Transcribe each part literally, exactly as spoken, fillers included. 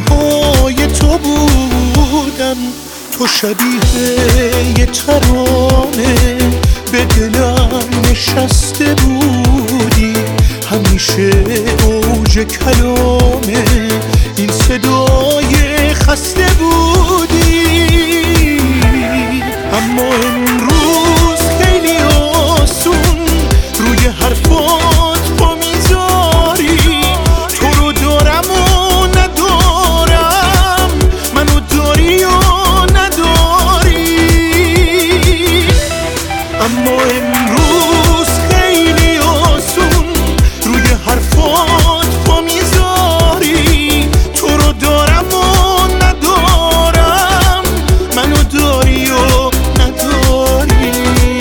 پای تو بودم، تو شبیه یه ترانه به دلم نشسته بودی، همیشه اوج کلامه این صدای خسته بودی. اما امروز خیلی آسون روی حرفات پا میذاری، تو رو دارم و ندارم، منو داری و نداری. اما امروز خیلی آسون روی حرفات پا میذاری، تو رو دارم و ندارم، منو داری و نداری.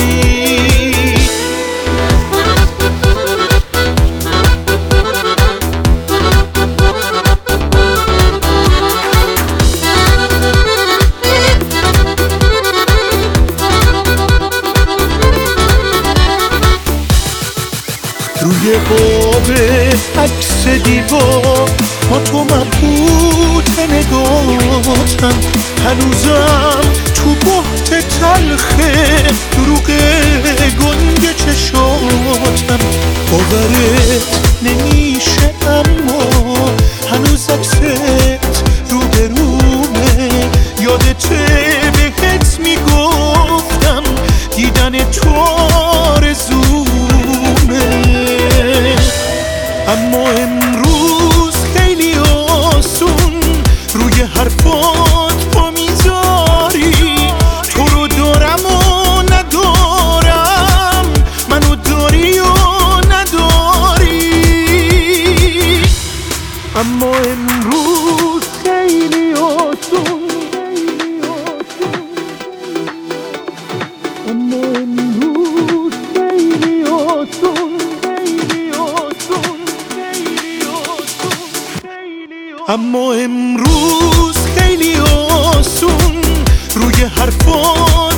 روی قاب عکس دیوار با تو مبهوت نگاتم، هنوزم تو بحت تلخه دروغ گنگ چشاتم. باورت نمیشه اما هنوز عکست رو به رومه، یادته بهت میگفتم دیدن تو آرزومه. اما امروز خیلی آسون روی حرفات پا میذاری، تو رو دارم و ندارم، منو داری و نداری. اما امروز خیلی آسون، اما امروز خیلی آسون، اما امروز خیلی آسون روی حرفات